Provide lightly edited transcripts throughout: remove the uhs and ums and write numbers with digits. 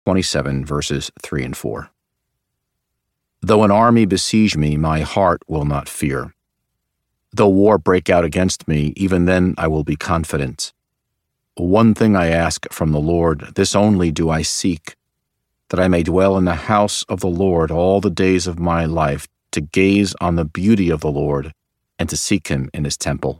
27, verses 3 and 4. Though an army besiege me, my heart will not fear. Though war break out against me, even then I will be confident. One thing I ask from the Lord, this only do I seek, that I may dwell in the house of the Lord all the days of my life, to gaze on the beauty of the Lord and to seek him in his temple.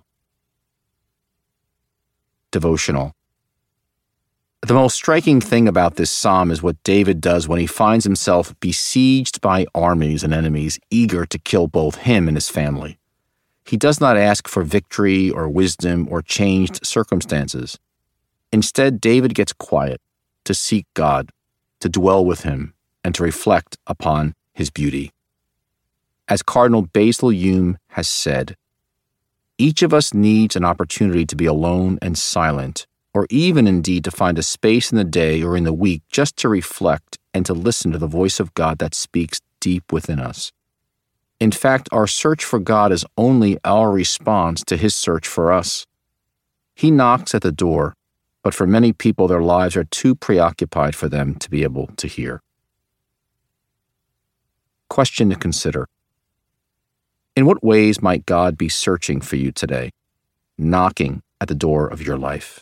Devotional. The most striking thing about this psalm is what David does when he finds himself besieged by armies and enemies eager to kill both him and his family. He does not ask for victory or wisdom or changed circumstances. Instead, David gets quiet to seek God, to dwell with him, and to reflect upon his beauty. As Cardinal Basil Hume has said, each of us needs an opportunity to be alone and silent, or even indeed to find a space in the day or in the week just to reflect and to listen to the voice of God that speaks deep within us. In fact, our search for God is only our response to his search for us. He knocks at the door, but for many people, their lives are too preoccupied for them to be able to hear. Question to consider. In what ways might God be searching for you today, knocking at the door of your life?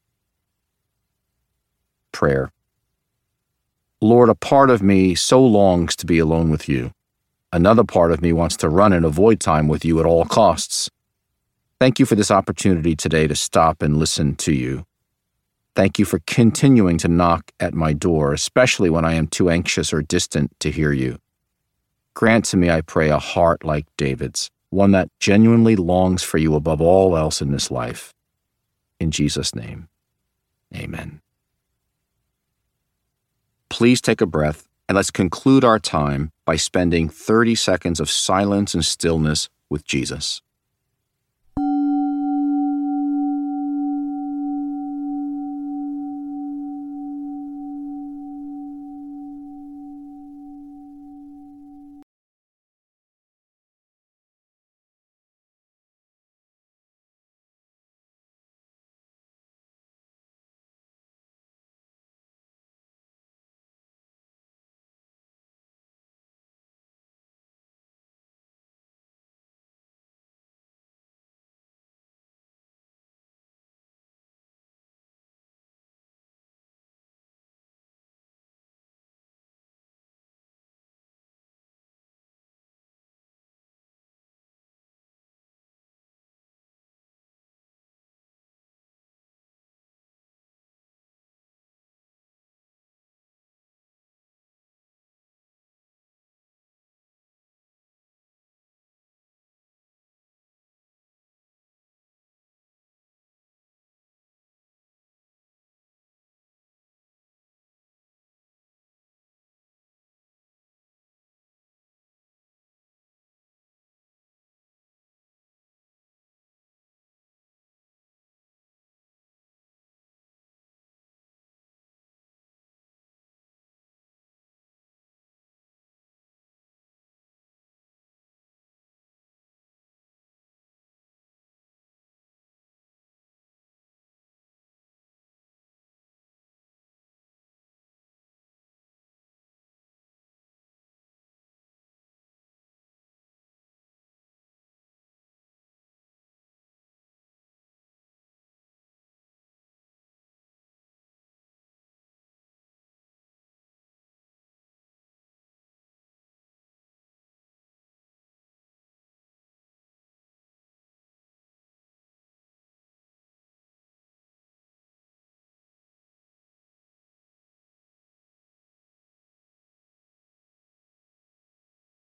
Prayer. Lord, a part of me so longs to be alone with you. Another part of me wants to run and avoid time with you at all costs. Thank you for this opportunity today to stop and listen to you. Thank you for continuing to knock at my door, especially when I am too anxious or distant to hear you. Grant to me, I pray, a heart like David's, one that genuinely longs for you above all else in this life. In Jesus' name, amen. Please take a breath and let's conclude our time by spending 30 seconds of silence and stillness with Jesus.